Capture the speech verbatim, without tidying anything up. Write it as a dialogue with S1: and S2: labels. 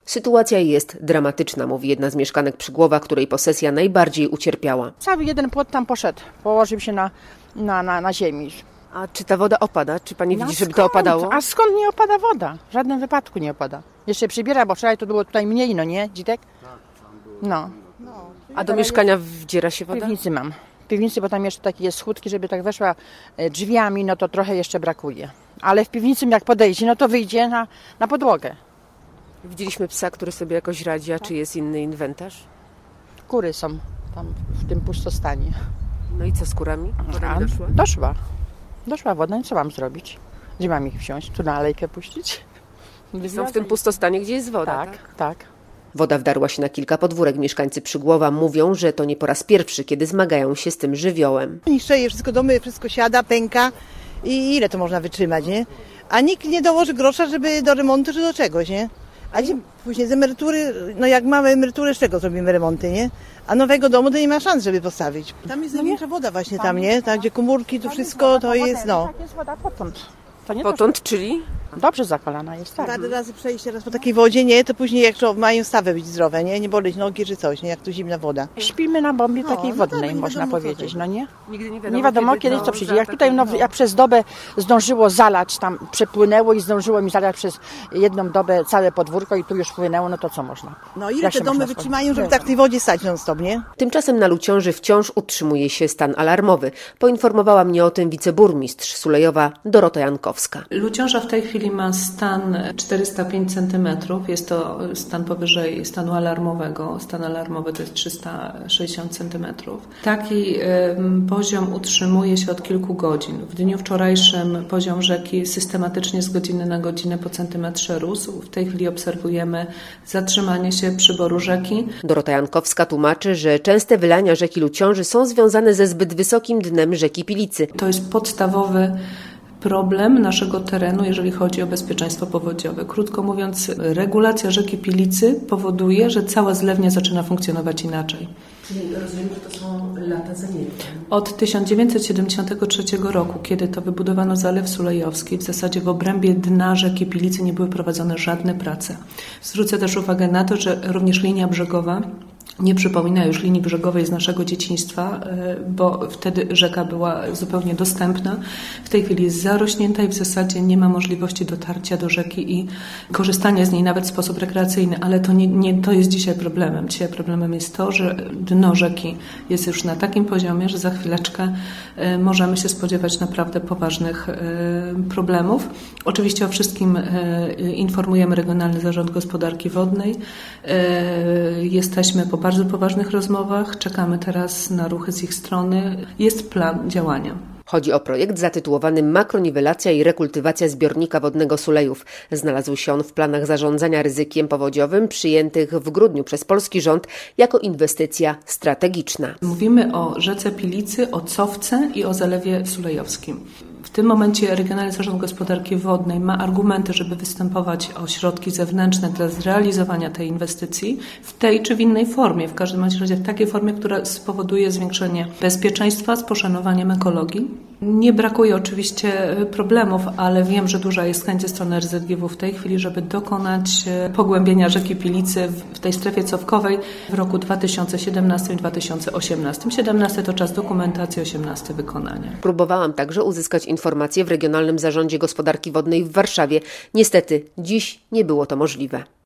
S1: Sytuacja jest dramatyczna, mówi jedna z mieszkanek Przygłowa, której posesja najbardziej ucierpiała.
S2: Cały jeden płot tam poszedł, położył się na, na, na, na ziemi.
S1: A czy ta woda opada? Czy pani
S2: No
S1: widzi, żeby
S2: skąd?
S1: to opadało?
S2: A skąd nie opada woda? W żadnym wypadku nie opada. Jeszcze przybiera, bo wczoraj to było tutaj mniej, no nie, Dzitek? No.
S1: A do mieszkania wdziera się
S2: W
S1: woda?
S2: piwnicy mam. W piwnicy, bo tam jeszcze takie jest schódki, żeby tak weszła e, drzwiami, no to trochę jeszcze brakuje. Ale w piwnicy jak podejdzie, no to wyjdzie na, na podłogę.
S1: Widzieliśmy psa, który sobie jakoś radzi, a czy jest inny inwentarz?
S2: Kury są tam w tym pustostanie.
S1: No i co z kurami? Woda
S2: A,
S1: nie doszła?
S2: Doszła. Doszła woda, no co mam zrobić? Gdzie mam ich wziąć? Tu na alejkę puścić?
S1: Są w tym pustostanie, gdzie jest woda,
S2: Tak,
S1: tak?
S2: tak.
S1: Woda wdarła się na kilka podwórek. Mieszkańcy Przygłowa mówią, że to nie po raz pierwszy, kiedy zmagają się z tym żywiołem.
S3: Niszczeje wszystko, domy, wszystko siada, pęka i ile to można wytrzymać, nie? A nikt nie dołoży grosza, żeby do remontu czy do czegoś, nie? A gdzie później z emerytury, no jak mamy emeryturę, z czego zrobimy remonty, nie? A nowego domu to nie ma szans, żeby postawić. Tam jest największa woda właśnie tam, nie? Tam gdzie komórki, to wszystko, to jest, no.
S2: Tak, jest woda potąd. To nie
S1: Potąd, czyli?
S2: to, dobrze zakolana jest, tak.
S3: Parę razy przejść raz po takiej wodzie, nie? To później jak to mają stawy być zdrowe, nie? Nie boleć nogi czy coś, nie? Jak tu zimna woda.
S2: Śpimy na bombie
S3: No,
S2: takiej
S3: no
S2: wodnej,
S3: tak, nie
S2: można
S3: wiadomo, co
S2: powiedzieć,
S3: to
S2: no nie?
S1: Nigdy nie
S2: Nie wiadomo, kiedy
S1: to
S2: to przyjdzie. Jak tutaj no, jak przez dobę zdążyło zalać, tam przepłynęło i zdążyło mi zalać przez jedną dobę całe podwórko i tu już płynęło, no to co można?
S3: No ile
S2: Jak
S3: te
S2: się
S3: domy
S2: można
S3: wytrzymają, żeby
S2: spodziewać?
S3: tak w tej wodzie stać non stop, nie?
S1: Tymczasem na Luciąży wciąż utrzymuje się stan alarmowy. Poinformowała mnie o tym wiceburmistrz Sulejowa Dorota Jankowska.
S4: Luciąża w tej chwili ma stan czterysta pięć centymetrów. Jest to stan powyżej stanu alarmowego. Stan alarmowy to jest trzysta sześćdziesiąt centymetrów. Taki y, poziom utrzymuje się od kilku godzin. W dniu wczorajszym poziom rzeki systematycznie z godziny na godzinę po centymetrze rósł. W tej chwili obserwujemy zatrzymanie się przyboru rzeki.
S1: Dorota Jankowska tłumaczy, że częste wylania rzeki Luciąży są związane ze zbyt wysokim dnem rzeki Pilicy.
S4: To jest podstawowy problem naszego terenu, jeżeli chodzi o bezpieczeństwo powodziowe. Krótko mówiąc, regulacja rzeki Pilicy powoduje, że cała zlewnia zaczyna funkcjonować inaczej.
S1: Czyli rozumiem, że to są lata zaniedbań.
S4: Od tysiąc dziewięćset siedemdziesiątego trzeciego roku, kiedy to wybudowano Zalew Sulejowski, w zasadzie w obrębie dna rzeki Pilicy nie były prowadzone żadne prace. Zwrócę też uwagę na to, że również linia brzegowa nie przypomina już linii brzegowej z naszego dzieciństwa, bo wtedy rzeka była zupełnie dostępna. W tej chwili jest zarośnięta i w zasadzie nie ma możliwości dotarcia do rzeki i korzystania z niej nawet w sposób rekreacyjny, ale to nie, nie to jest dzisiaj problemem. Dzisiaj problemem jest to, że dno rzeki jest już na takim poziomie, że za chwileczkę możemy się spodziewać naprawdę poważnych problemów. Oczywiście o wszystkim informujemy Regionalny Zarząd Gospodarki Wodnej. Jesteśmy po bardzo poważnych rozmowach. Czekamy teraz na ruchy z ich strony. Jest plan działania.
S1: Chodzi o projekt zatytułowany Makroniwelacja i rekultywacja zbiornika wodnego Sulejów. Znalazł się on w planach zarządzania ryzykiem powodziowym przyjętych w grudniu przez polski rząd jako inwestycja strategiczna.
S4: Mówimy o rzece Pilicy, o Cofce i o Zalewie Sulejowskim. W tym momencie Regionalny Zarząd Gospodarki Wodnej ma argumenty, żeby występować o środki zewnętrzne dla zrealizowania tej inwestycji w tej czy w innej formie, w każdym razie w takiej formie, która spowoduje zwiększenie bezpieczeństwa z poszanowaniem ekologii. Nie brakuje oczywiście problemów, ale wiem, że duża jest chęć ze strony R Z G W w tej chwili, żeby dokonać pogłębienia rzeki Pilicy w tej strefie cofkowej w roku dwa tysiące siedemnastym i dwa tysiące osiemnastym. siedemnasty to czas dokumentacji, osiemnasty wykonania.
S1: Próbowałam także uzyskać informacje w Regionalnym Zarządzie Gospodarki Wodnej w Warszawie. Niestety dziś nie było to możliwe.